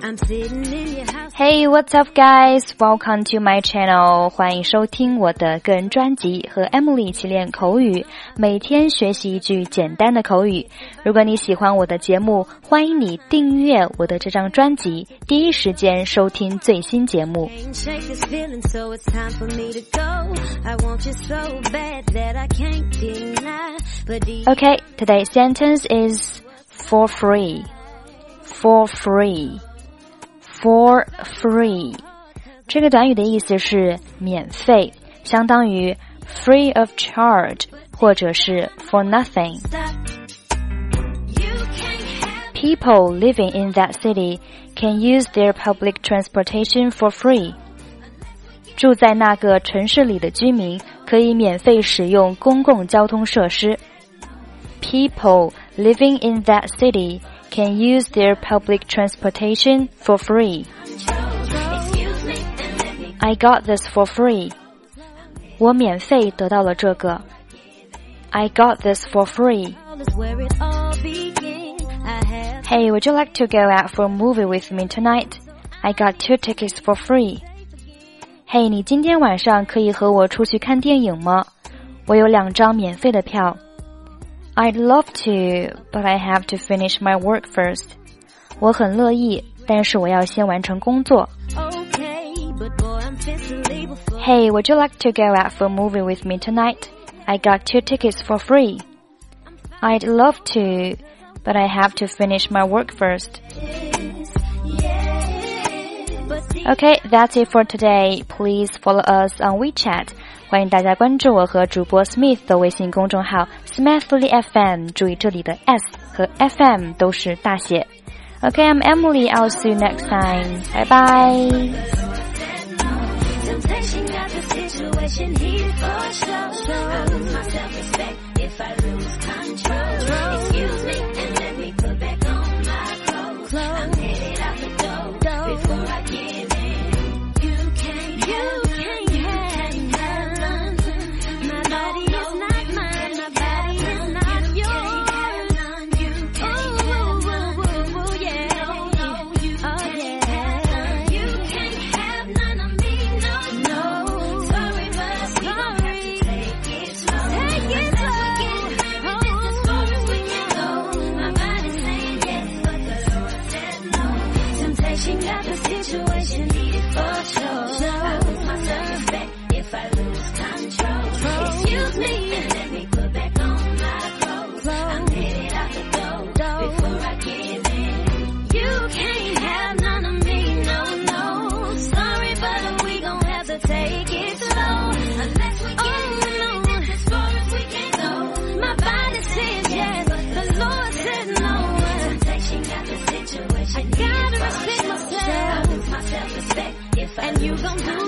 Hey, what's up guys? Welcome to my channel. 欢迎收听我的个人专辑，和 Emily 一起练口语，每天学习一句简单的口语。如果你喜欢我的节目，欢迎你订阅我的这张专辑，第一时间收听最新节目。Okay, today's sentence is for free. For free.For free 这个短语的意思是免费，相当于 free of charge 或者是 for nothing. People living in that city can use their public transportation for free. 住在那个城市里的居民可以免费使用公共交通设施。People living in that city can use their public transportation for free. I got this for free. 我免费得到了这个。I got this for free. Hey, would you like to go out for a movie with me tonight? I got 2 tickets for free. Hey, 你今天晚上可以和我出去看电影吗？我有2张免费的票。I'd love to, but I have to finish my work first. 我很乐意，但是我要先完成工作。Hey, would you like to go out for a movie with me tonight? I got 2 tickets for free. I'd love to, but I have to finish my work first. Okay, that's it for today. Please follow us on WeChat. 欢迎大家关注我和主播 Smith 的微信公众号 Smithly FM， 注意这里的 S 和 FM 都是大写。Okay, I'm Emily. I'll see you next time. Bye bye. Got the situation needed for sure. I lose my self-respect if I lose control. Excuse me and let me put back on my clothes. I'm headed out the door before I give in. You can't have none of me, no. Sorry, but we gon' have to take it slow. Unless we get this as far as we can go. My body says yes, the Lord said no. Temptation got the situation. I gotta respect myself. I lose my self-respect if I and you gon' do